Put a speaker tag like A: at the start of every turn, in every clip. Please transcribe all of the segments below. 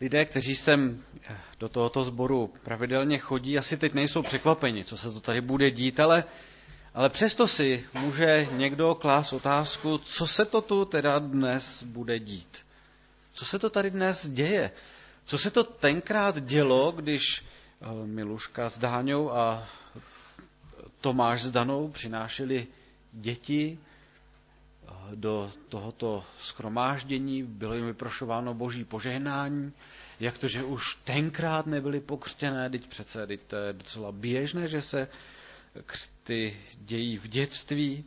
A: Lidé, kteří sem do tohoto sboru pravidelně chodí, asi teď nejsou překvapeni, co se to tady bude dít, ale přesto si může někdo klást otázku, co se to tu teda dnes bude dít. Co se to tady dnes děje? Co se to tenkrát dělo, když Miluška s Dáňou a Tomáš s Danou přinášeli děti do tohoto shromáždění, bylo jim vyprošováno boží požehnání, jak to, že už tenkrát nebyly pokřtěné, teď to je docela běžné, že se křty dějí v dětství.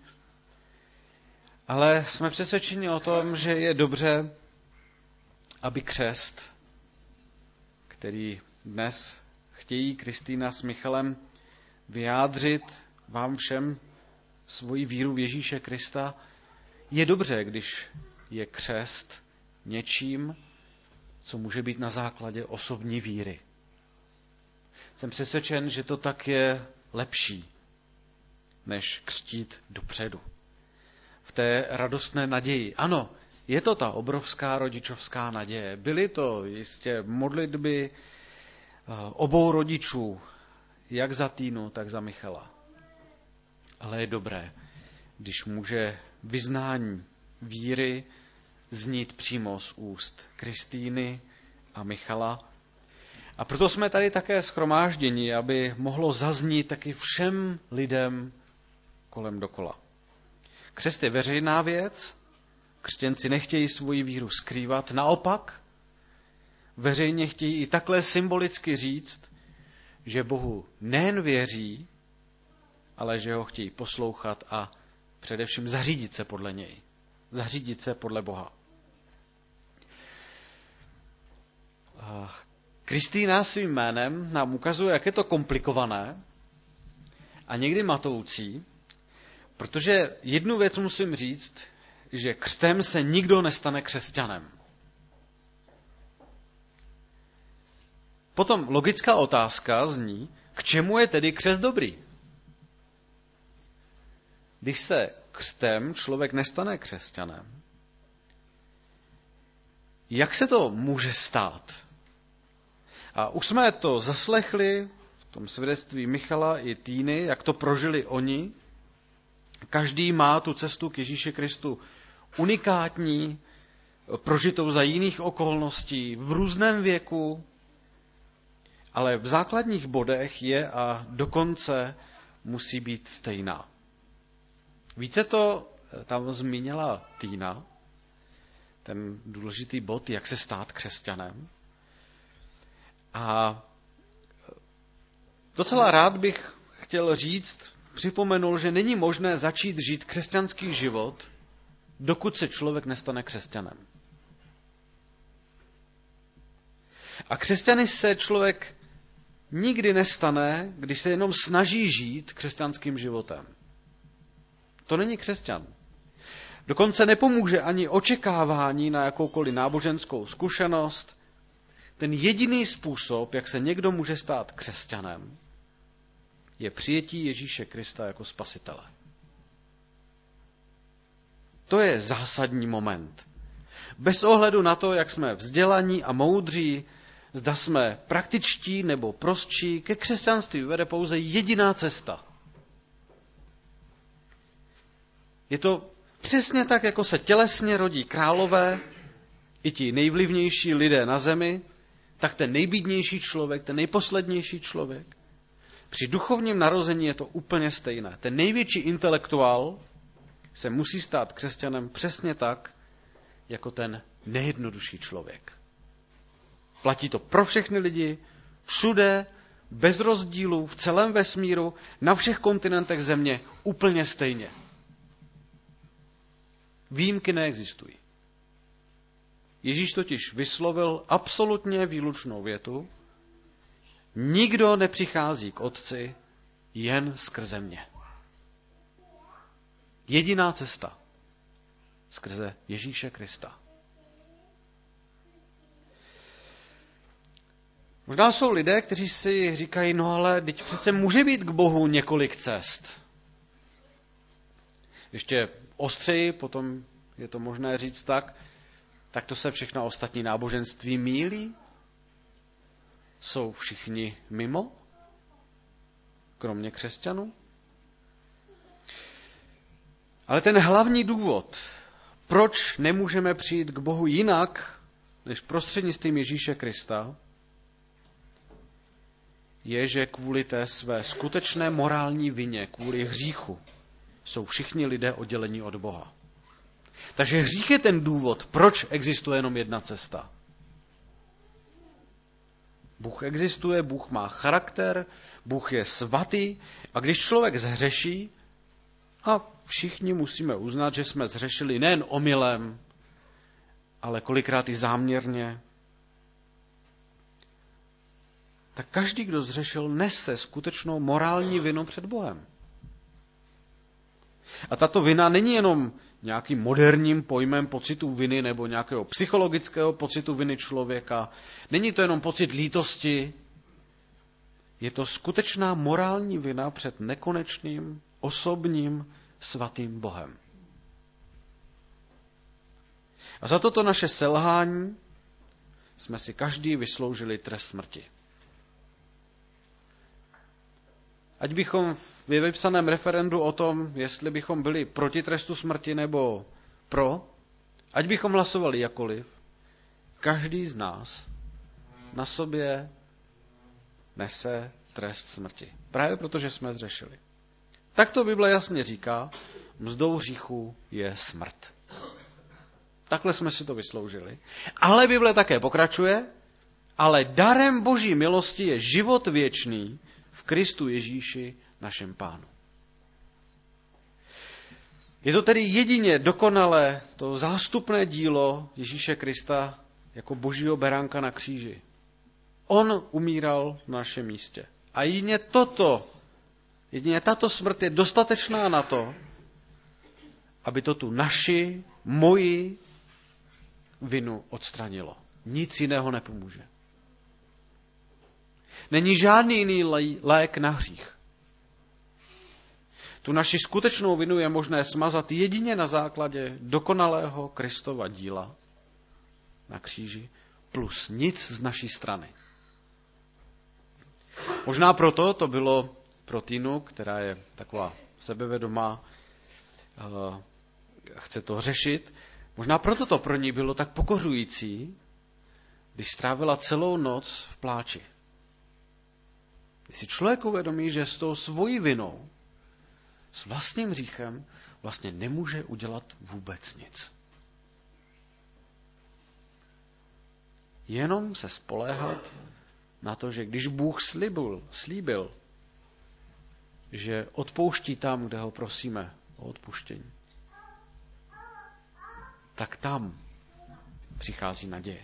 A: Ale jsme přesvědčeni o tom, že je dobře, aby křest, který dnes chtějí Kristýna s Michalem vyjádřit vám všem svoji víru v Ježíše Krista, je dobře, když je křest něčím, co může být na základě osobní víry. Jsem přesvědčen, že to tak je lepší, než křtít dopředu. V té radostné naději. Ano, je to ta obrovská rodičovská naděje. Byly to jistě modlitby obou rodičů, jak za Týnu, tak za Michala. Ale je dobré, když může vyznání víry znít přímo z úst Kristýny a Michala. A proto jsme tady také shromážděni, aby mohlo zaznít taky všem lidem kolem dokola. Křest je veřejná věc, křtěnci nechtějí svoji víru skrývat, naopak veřejně chtějí i takhle symbolicky říct, že Bohu nejen věří, ale že ho chtějí poslouchat a především zařídit se podle něj. Zařídit se podle Boha. Kristýna svým jménem nám ukazuje, jak je to komplikované a někdy matoucí, protože jednu věc musím říct, že křtem se nikdo nestane křesťanem. Potom logická otázka zní, k čemu je tedy křest dobrý? Když se křtem člověk nestane křesťanem, jak se to může stát? A už jsme to zaslechli v tom svědectví Michala i Týny, jak to prožili oni. Každý má tu cestu k Ježíši Kristu unikátní, prožitou za jiných okolností, v různém věku, ale v základních bodech je a dokonce musí být stejná. Více to tam zmínila Týna, ten důležitý bod, jak se stát křesťanem. A docela rád bych chtěl říct, připomenul, že není možné začít žít křesťanský život, dokud se člověk nestane křesťanem. A křesťany se člověk nikdy nestane, když se jenom snaží žít křesťanským životem. To není křesťan. Dokonce nepomůže ani očekávání na jakoukoliv náboženskou zkušenost. Ten jediný způsob, jak se někdo může stát křesťanem, je přijetí Ježíše Krista jako spasitele. To je zásadní moment. Bez ohledu na to, jak jsme vzdělaní a moudří, zda jsme praktičtí nebo prostší, ke křesťanství vede pouze jediná cesta. Je to přesně tak, jako se tělesně rodí králové, i ti nejvlivnější lidé na zemi, tak ten nejbídnější člověk, ten nejposlednější člověk. Při duchovním narození je to úplně stejné. Ten největší intelektuál se musí stát křesťanem přesně tak, jako ten nejjednodušší člověk. Platí to pro všechny lidi, všude, bez rozdílů, v celém vesmíru, na všech kontinentech země, úplně stejně. Výjimky neexistují. Ježíš totiž vyslovil absolutně výlučnou větu: nikdo nepřichází k Otci jen skrze mě. Jediná cesta. Skrze Ježíše Krista. Možná jsou lidé, kteří si říkají, no ale teď přece může být k Bohu několik cest. Ještě ostřeji, potom je to možné říct tak to se všechna ostatní náboženství mýlí. jsou všichni mimo? Kromě křesťanů? Ale ten hlavní důvod, proč nemůžeme přijít k Bohu jinak, než prostřednictvím Ježíše Krista, je, že kvůli té své skutečné morální vině, kvůli hříchu, jsou všichni lidé oddělení od Boha. Takže hřích je ten důvod, proč existuje jenom jedna cesta. Bůh existuje, Bůh má charakter, Bůh je svatý a když člověk zhřeší, a všichni musíme uznat, že jsme zhřešili nejen omylem, ale kolikrát i záměrně, tak každý, kdo zhřešil, nese skutečnou morální vinu před Bohem. A tato vina není jenom nějakým moderním pojmem pocitu viny nebo nějakého psychologického pocitu viny člověka. Není to jenom pocit lítosti. Je to skutečná morální vina před nekonečným, osobním, svatým Bohem. A za toto naše selhání jsme si každý vysloužili trest smrti. Ať bychom v vypsaném referendu o tom, jestli bychom byli proti trestu smrti nebo pro, ať bychom hlasovali jakoliv, každý z nás na sobě nese trest smrti. Právě protože jsme zřešili. Tak to Bible jasně říká, mzdou hříchu je smrt. Takhle jsme si to vysloužili. Ale Bible také pokračuje, ale darem Boží milosti je život věčný v Kristu Ježíši, našem Pánu. Je to tedy jedině dokonalé to zástupné dílo Ježíše Krista jako Božího beránka na kříži. On umíral v našem místě. A jedině tato smrt je dostatečná na to, aby to tu moji vinu odstranilo. Nic jiného nepomůže. Není žádný jiný lék na hřích. Tu naši skutečnou vinu je možné smazat jedině na základě dokonalého Kristova díla na kříži plus nic z naší strany. Možná proto to bylo pro Týnu, která je taková sebevědomá, chce to řešit, možná proto to pro ní bylo tak pokořující, když strávila celou noc v pláči. Když si člověk uvědomí, že s tou svojí vinou, s vlastním hříchem, vlastně nemůže udělat vůbec nic. Jenom se spoléhat na to, že když Bůh slíbil, že odpouští tam, kde ho prosíme o odpuštění, tak tam přichází naděje.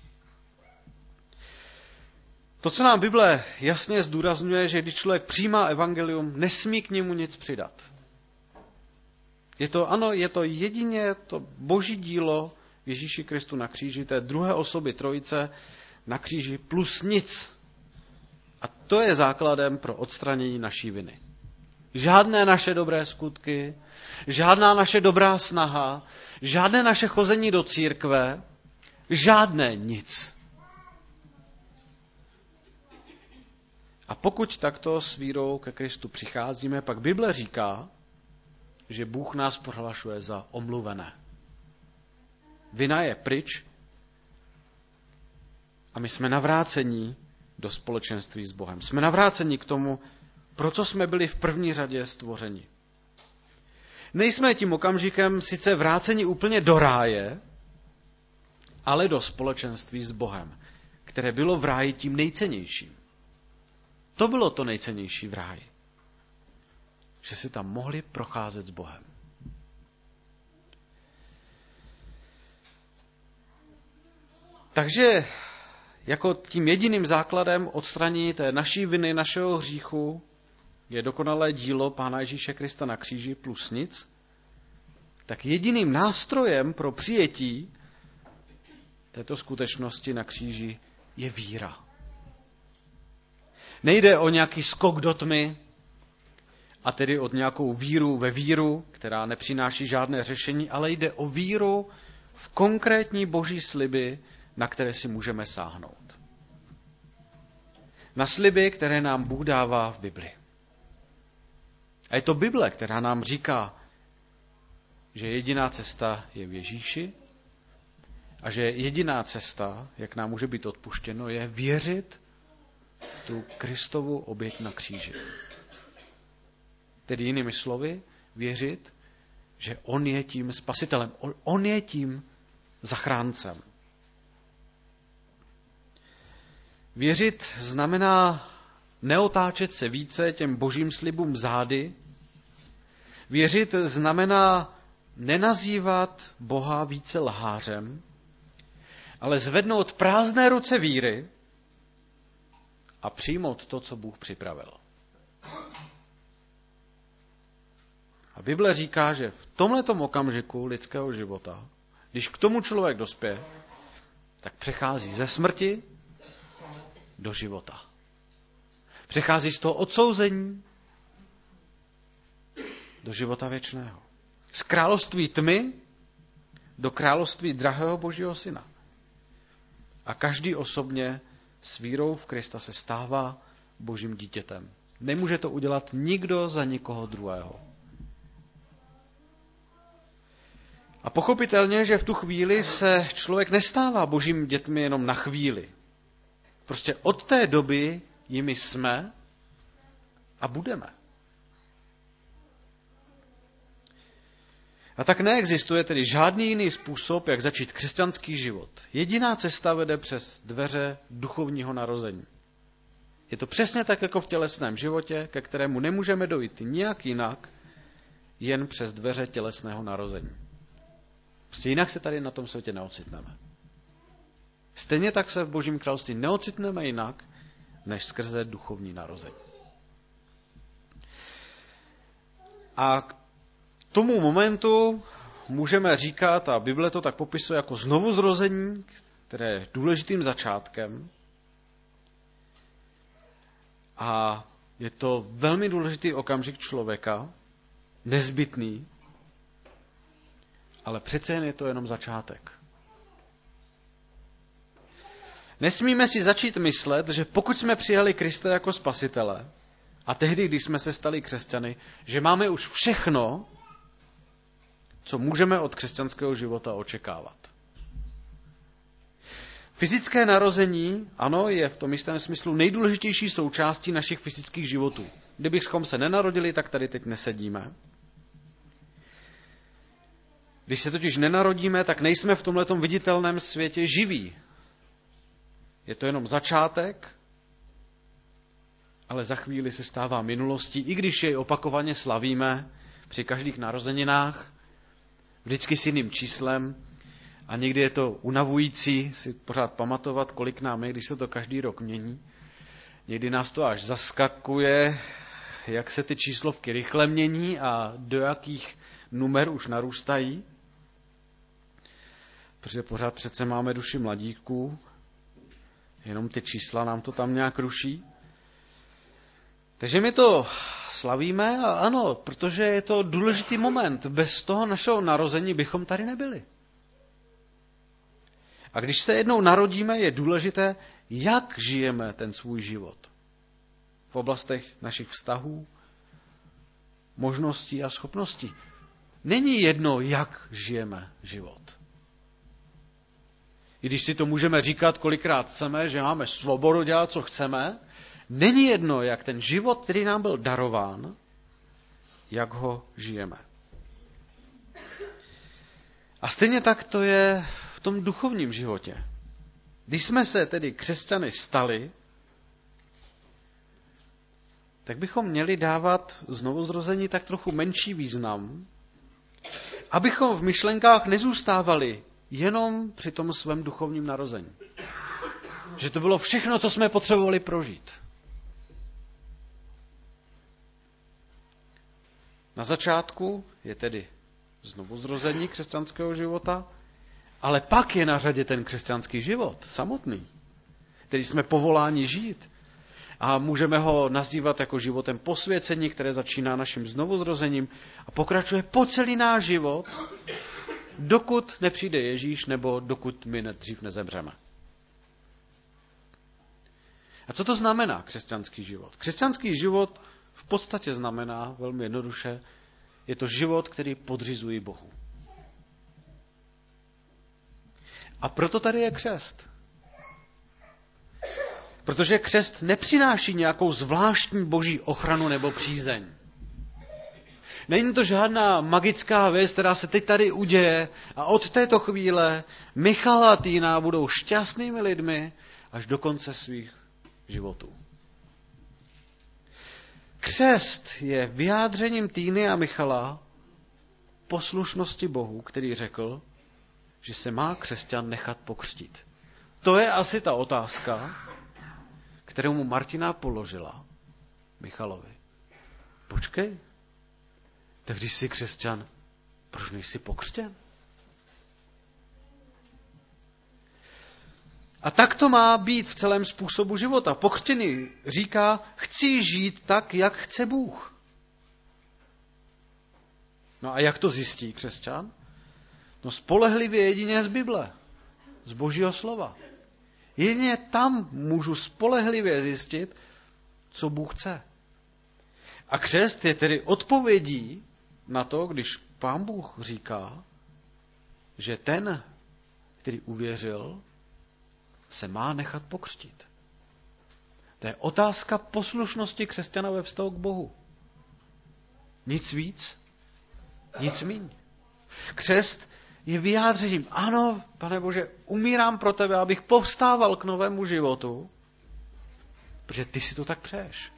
A: To, co nám Bible jasně zdůrazňuje, že když člověk přijímá evangelium, nesmí k němu nic přidat. Je to jedině to Boží dílo Ježíši Kristu na kříži, té druhé osoby trojice na kříži plus nic. A to je základem pro odstranění naší viny. Žádné naše dobré skutky, žádná naše dobrá snaha, žádné naše chození do církve, žádné nic. A pokud takto s vírou ke Kristu přicházíme, pak Bible říká, že Bůh nás prohlašuje za omluvené. Vina je pryč a my jsme navrácení do společenství s Bohem. Jsme navrácení k tomu, pro co jsme byli v první řadě stvořeni. Nejsme tím okamžikem sice vráceni úplně do ráje, ale do společenství s Bohem, které bylo v ráji tím nejcennějším. To bylo to nejcennější v ráji. Že si tam mohli procházet s Bohem. Takže jako tím jediným základem odstranění té naší viny, našeho hříchu je dokonalé dílo Pána Ježíše Krista na kříži plus nic, tak jediným nástrojem pro přijetí této skutečnosti na kříži je víra. Nejde o nějaký skok do tmy, a tedy od nějakou víru ve víru, která nepřináší žádné řešení, ale jde o víru v konkrétní Boží sliby, na které si můžeme sáhnout. na sliby, které nám Bůh dává v Bibli. A je to Bible, která nám říká, že jediná cesta je v Ježíši a že jediná cesta, jak nám může být odpuštěno, je věřit v tu Kristovu oběť na kříži. Tedy jinými slovy, věřit, že on je tím spasitelem, on je tím zachráncem. Věřit znamená neotáčet se více těm božím slibům zády. Věřit znamená nenazývat Boha více lhářem, ale zvednout prázdné ruce víry a přijmout to, co Bůh připravil. A Bible říká, že v tomhletom okamžiku lidského života, když k tomu člověk dospěje, tak přechází ze smrti do života. Přechází z toho odsouzení do života věčného. Z království tmy do království drahého Božího syna. A každý osobně s vírou v Krista se stává Božím dítětem. Nemůže to udělat nikdo za nikoho druhého. A pochopitelně, že v tu chvíli se člověk nestává Božím dětmi jenom na chvíli. Prostě od té doby jimi jsme a budeme. A tak neexistuje tedy žádný jiný způsob, jak začít křesťanský život. Jediná cesta vede přes dveře duchovního narození. Je to přesně tak, jako v tělesném životě, ke kterému nemůžeme dojít nijak jinak, jen přes dveře tělesného narození. Prostě jinak se tady na tom světě neocitneme. Stejně tak se v Božím království neocitneme jinak, než skrze duchovní narození. A k tomu momentu můžeme říkat, a Bible to tak popisuje, jako znovuzrození, které je důležitým začátkem. A je to velmi důležitý okamžik člověka, nezbytný, ale přece jen je to jenom začátek. Nesmíme si začít myslet, že pokud jsme přijali Krista jako spasitele a tehdy, když jsme se stali křesťany, že máme už všechno, co můžeme od křesťanského života očekávat. Fyzické narození, ano, je v tom jistém smyslu nejdůležitější součástí našich fyzických životů. Kdybychom se nenarodili, tak tady teď nesedíme. Když se totiž nenarodíme, tak nejsme v tomhletom viditelném světě živí. Je to jenom začátek, ale za chvíli se stává minulostí, i když jej opakovaně slavíme při každých narozeninách, vždycky s jiným číslem a někdy je to unavující si pořád pamatovat, kolik nám je, když se to každý rok mění. Někdy nás to až zaskakuje, jak se ty číslovky rychle mění a do jakých numer už narůstají. Protože pořád přece máme duši mladíků, jenom ty čísla nám to tam nějak ruší. Takže my to slavíme a ano, protože je to důležitý moment. Bez toho našeho narození bychom tady nebyli. A když se jednou narodíme, je důležité, jak žijeme ten svůj život. V oblastech našich vztahů, možností a schopností. Není jedno, jak žijeme život. I když si to můžeme říkat, kolikrát chceme, že máme svobodu dělat, co chceme, není jedno, jak ten život, který nám byl darován, jak ho žijeme. A stejně tak to je v tom duchovním životě. Když jsme se tedy křesťany stali, tak bychom měli dávat znovuzrození tak trochu menší význam, abychom v myšlenkách nezůstávali jenom při tom svém duchovním narození. Že to bylo všechno, co jsme potřebovali prožít. Na začátku je tedy znovuzrození křesťanského života, ale pak je na řadě ten křesťanský život samotný, který jsme povoláni žít. A můžeme ho nazývat jako životem posvěcení, které začíná naším znovuzrozením a pokračuje po celý náš život, dokud nepřijde Ježíš nebo dokud my dřív nezemřeme. A co to znamená křesťanský život? Křesťanský život v podstatě znamená, velmi jednoduše, je to život, který podřizují Bohu. A proto tady je křest. Protože křest nepřináší nějakou zvláštní boží ochranu nebo přízeň. Není to žádná magická věc, která se teď tady uděje a od této chvíle Michal a Týna budou šťastnými lidmi až do konce svých životů. Křest je vyjádřením Týny a Michala poslušnosti Bohu, který řekl, že se má křesťan nechat pokřtít. To je asi ta otázka, kterou mu Martina položila Michalovi. Počkej, tak když jsi křesťan, proč nejsi pokřtěn? A tak to má být v celém způsobu života. Pokřtěný říká, chci žít tak, jak chce Bůh. No a jak to zjistí křesťan? No spolehlivě jedině z Bible, z Božího slova. Jedině tam můžu spolehlivě zjistit, co Bůh chce. A křest je tedy odpovědí na to, když Pán Bůh říká, že ten, který uvěřil, se má nechat pokřtít. To je otázka poslušnosti křesťana ve vztahu k Bohu. Nic víc, nic míň. Křest je vyjádřením, ano, Pane Bože, umírám pro tebe, abych povstával k novému životu, protože ty si to tak přeješ.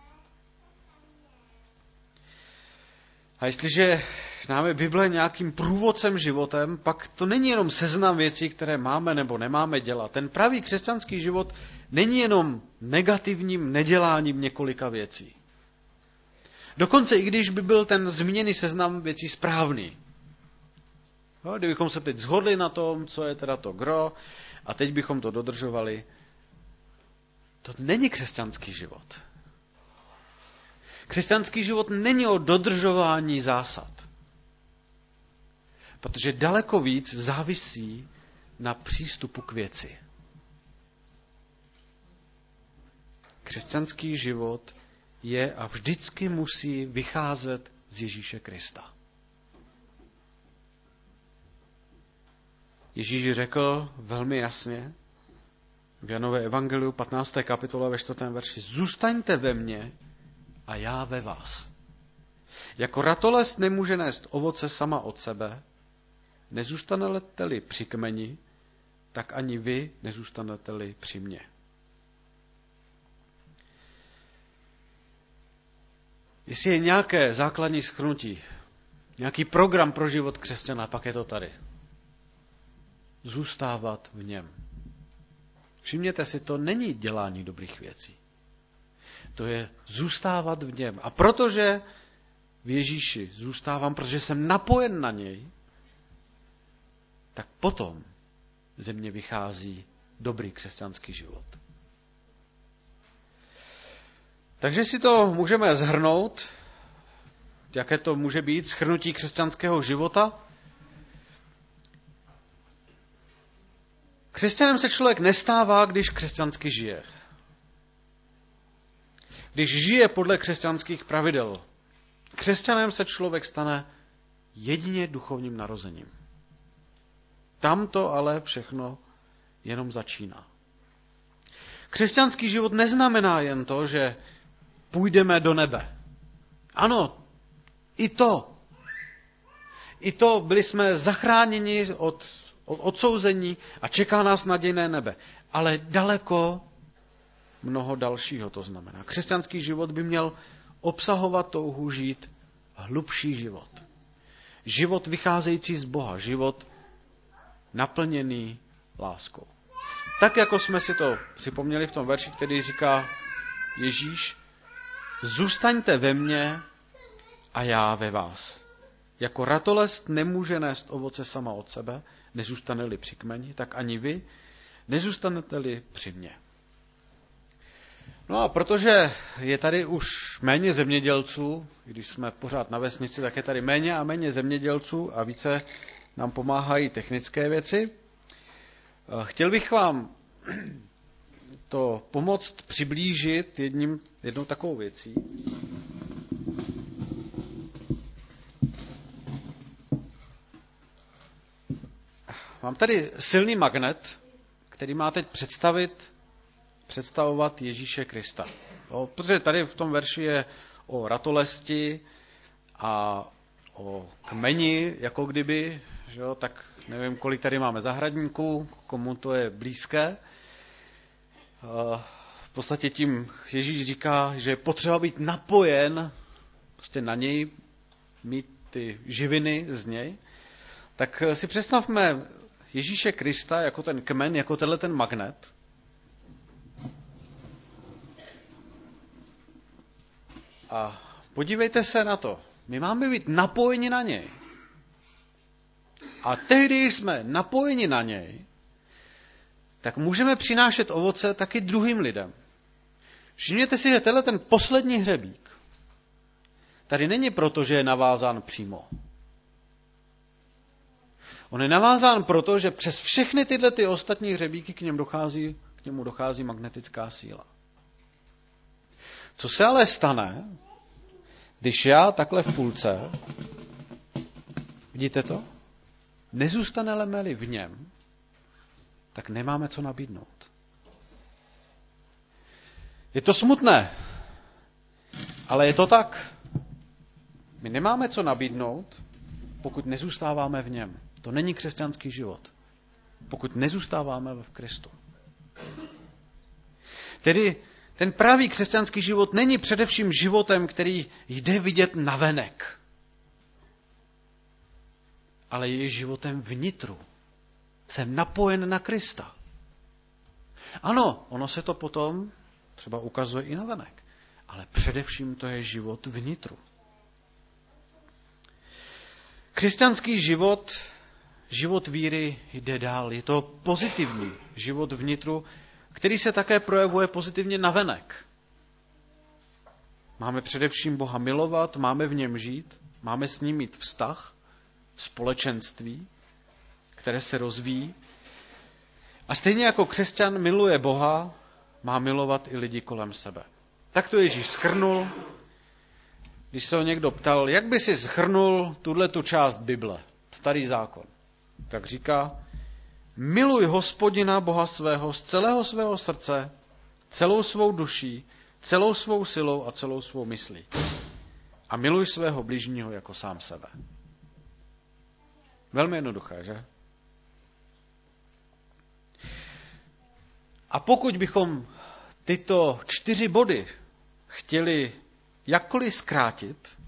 A: A jestliže známe Bible nějakým průvodcem životem, pak to není jenom seznam věcí, které máme nebo nemáme dělat. Ten pravý křesťanský život není jenom negativním neděláním několika věcí. Dokonce i když by byl ten zmíněný seznam věcí správný. No, kdybychom se teď shodli na tom, co je teda to gro, a teď bychom to dodržovali, to není křesťanský život. Křesťanský život není o dodržování zásad. Protože daleko víc závisí na přístupu k věci. Křesťanský život je a vždycky musí vycházet z Ježíše Krista. Ježíš řekl velmi jasně v Janové evangeliu 15. kapitole ve 4. verši: Zůstaňte ve mně a já ve vás. Jako ratolest nemůže nést ovoce sama od sebe, nezůstanete-li při kmeni, tak ani vy nezůstanete-li při mně. Jestli je nějaké základní shrnutí, nějaký program pro život křesťana, pak je to tady. Zůstávat v něm. Všimněte si, to není dělání dobrých věcí. To je zůstávat v něm. A protože v Ježíši zůstávám, protože jsem napojen na něj, tak potom ze mě vychází dobrý křesťanský život. Takže si to můžeme shrnout, jaké to může být shrnutí křesťanského života. Křesťanem se člověk nestává, když křesťansky žije. Když žije podle křesťanských pravidel. Křesťanem se člověk stane jedině duchovním narozením. Tam to ale všechno jenom začíná. Křesťanský život neznamená jen to, že půjdeme do nebe. Ano, i to byli jsme zachráněni od odsouzení a čeká nás nadějné nebe. Ale daleko mnoho dalšího to znamená. Křesťanský život by měl obsahovat touhu žít hlubší život. Život vycházející z Boha, život naplněný láskou. Tak, jako jsme si to připomněli v tom verši, který říká Ježíš, zůstaňte ve mně a já ve vás. Jako ratolest nemůže nést ovoce sama od sebe, nezůstane-li při kmeni, tak ani vy nezůstanete-li při mně. No a protože je tady už méně zemědělců, když jsme pořád na vesnici, tak je tady méně a méně zemědělců a více nám pomáhají technické věci. Chtěl bych vám to pomoct přiblížit jednou takovou věcí. Mám tady silný magnet, který má teď představovat Ježíše Krista. Protože tady v tom verši je o ratolesti a o kmeni, jako kdyby, že jo, tak nevím, kolik tady máme zahradníků, komu to je blízké. V podstatě tím Ježíš říká, že je potřeba být napojen prostě na něj, mít ty živiny z něj. Tak si představme Ježíše Krista jako ten kmen, jako tenhle ten magnet. A podívejte se na to. My máme být napojeni na něj. A tehdy, když jsme napojeni na něj, tak můžeme přinášet ovoce taky druhým lidem. Všimněte si, že tenhle ten poslední hřebík tady není proto, že je navázán přímo. On je navázán proto, že přes všechny tyhle ty ostatní hřebíky k němu dochází magnetická síla. Co se ale stane, když já takhle v půlce, vidíte to? Nezůstane-li v něm, tak nemáme co nabídnout. Je to smutné, ale je to tak. My nemáme co nabídnout, pokud nezůstáváme v něm. To není křesťanský život. Pokud nezůstáváme v Kristu. Tedy ten pravý křesťanský život není především životem, který jde vidět navenek, ale je životem vnitru. Jsem napojen na Krista. Ano, ono se to potom třeba ukazuje i navenek, ale především to je život vnitru. Křesťanský život, život víry jde dál. Je to pozitivní život vnitru, který se také projevuje pozitivně navenek. Máme především Boha milovat, máme v něm žít, máme s ním mít vztah, společenství, které se rozvíjí. A stejně jako křesťan miluje Boha, má milovat i lidi kolem sebe. Tak to Ježíš shrnul, když se ho někdo ptal, jak by si shrnul tu část Bible, Starý zákon. Tak říká, miluj Hospodina Boha svého z celého svého srdce, celou svou duší, celou svou silou a celou svou myslí. A miluj svého bližního jako sám sebe. Velmi jednoduché, že? A pokud bychom tyto 4 body chtěli jakkoliv zkrátit,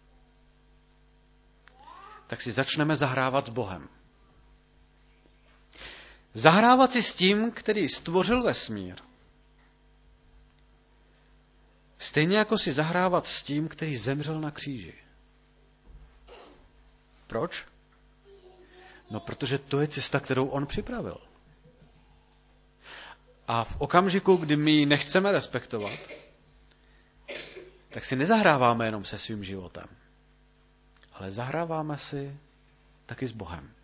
A: tak si začneme zahrávat s Bohem. Zahrávat si s tím, který stvořil vesmír. Stejně jako si zahrávat s tím, který zemřel na kříži. Proč? No, protože to je cesta, kterou on připravil. A v okamžiku, kdy my ji nechceme respektovat, tak si nezahráváme jenom se svým životem, ale zahráváme si taky s Bohem.